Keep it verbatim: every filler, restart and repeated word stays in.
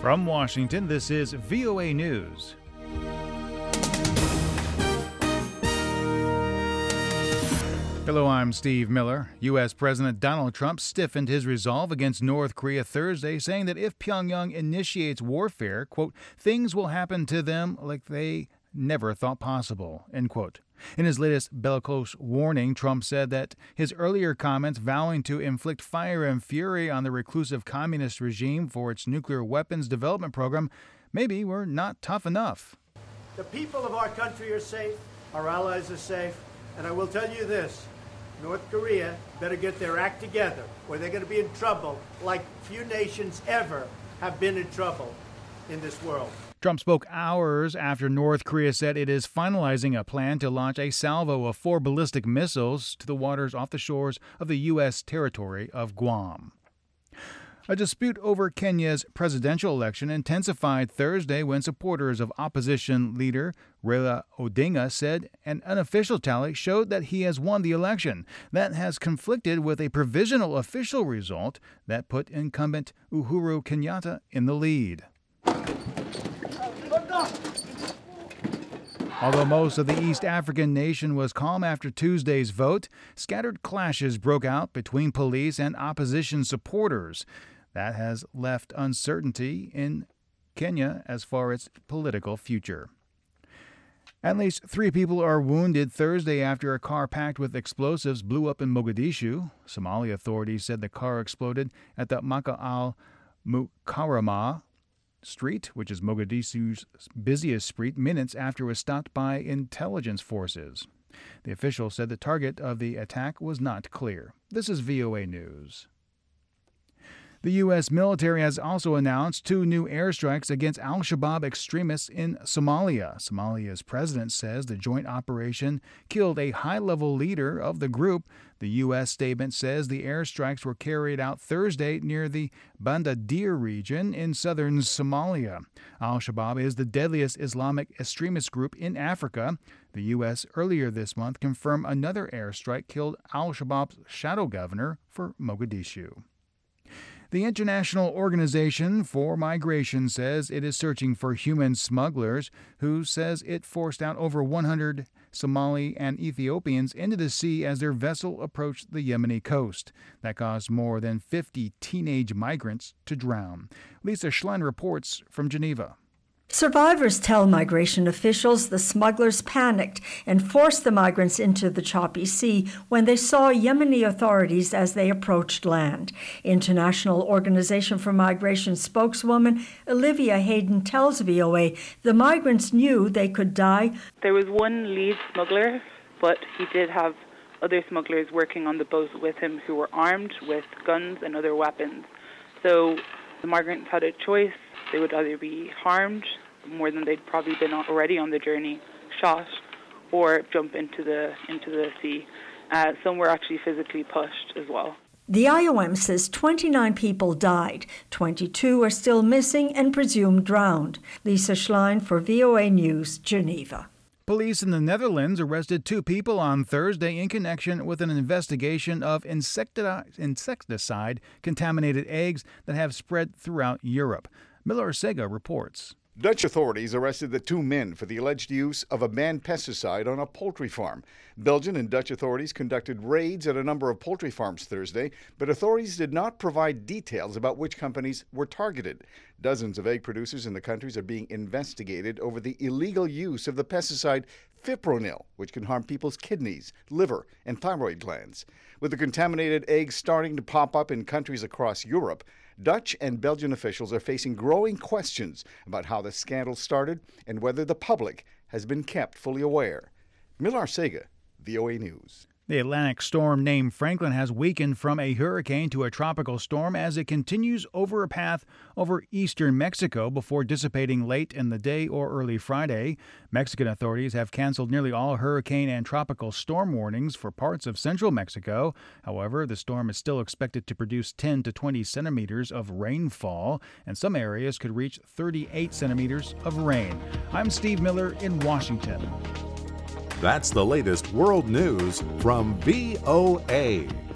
From Washington, this is V O A News. Hello, I'm Steve Miller. U S. President Donald Trump stiffened his resolve against North Korea Thursday, saying that if Pyongyang initiates warfare, quote, things will happen to them like they never thought possible, end quote. In his latest bellicose warning, Trump said that his earlier comments vowing to inflict fire and fury on the reclusive communist regime for its nuclear weapons development program maybe were not tough enough. The people of our country are safe, our allies are safe, and I will tell you this, North Korea better get their act together or they're going to be in trouble like few nations ever have been in trouble in this world. Trump spoke hours after North Korea said it is finalizing a plan to launch a salvo of four ballistic missiles to the waters off the shores of the U S territory of Guam. A dispute over Kenya's presidential election intensified Thursday when supporters of opposition leader Raila Odinga said an unofficial tally showed that he has won the election. That has conflicted with a provisional official result that put incumbent Uhuru Kenyatta in the lead. Although most of the East African nation was calm after Tuesday's vote, scattered clashes broke out between police and opposition supporters. That has left uncertainty in Kenya as far as its political future. At least three people are wounded Thursday after a car packed with explosives blew up in Mogadishu. Somali authorities said the car exploded at the Maka al-Mukarramah Street, which is Mogadishu's busiest street, minutes after it was stopped by intelligence forces. The official said the target of the attack was not clear. This is V O A News. The U S military has also announced two new airstrikes against al-Shabaab extremists in Somalia. Somalia's president says the joint operation killed a high-level leader of the group. The U S statement says the airstrikes were carried out Thursday near the Bandadir region in southern Somalia. Al-Shabaab is the deadliest Islamic extremist group in Africa. The U S earlier this month confirmed another airstrike killed al-Shabaab's shadow governor for Mogadishu. The International Organization for Migration says it is searching for human smugglers, who says it forced out over one hundred Somali and Ethiopians into the sea as their vessel approached the Yemeni coast. That caused more than fifty teenage migrants to drown. Lisa Schlein reports from Geneva. Survivors tell migration officials the smugglers panicked and forced the migrants into the choppy sea when they saw Yemeni authorities as they approached land. International Organization for Migration spokeswoman Olivia Hayden tells V O A the migrants knew they could die. There was one lead smuggler, but he did have other smugglers working on the boat with him who were armed with guns and other weapons. So the migrants had a choice. They would either be harmed more than they'd probably been already on the journey, shot, or jump into the into the sea. Uh, some were actually physically pushed as well. The I O M says twenty-nine people died, twenty-two are still missing and presumed drowned. Lisa Schlein for V O A News, Geneva. Police in the Netherlands arrested two people on Thursday in connection with an investigation of insecticide-contaminated eggs that have spread throughout Europe. Miller Sega reports. Dutch authorities arrested the two men for the alleged use of a banned pesticide on a poultry farm. Belgian and Dutch authorities conducted raids at a number of poultry farms Thursday, but authorities did not provide details about which companies were targeted. Dozens of egg producers in the countries are being investigated over the illegal use of the pesticide fipronil, which can harm people's kidneys, liver, and thyroid glands. With the contaminated eggs starting to pop up in countries across Europe, Dutch and Belgian officials are facing growing questions about how the scandal started and whether the public has been kept fully aware. Millar Sega, V O A News. The Atlantic storm named Franklin has weakened from a hurricane to a tropical storm as it continues over a path over eastern Mexico before dissipating late in the day or early Friday. Mexican authorities have canceled nearly all hurricane and tropical storm warnings for parts of central Mexico. However, the storm is still expected to produce ten to twenty centimeters of rainfall, and some areas could reach thirty-eight centimeters of rain. I'm Steve Miller in Washington. That's the latest world news from V O A.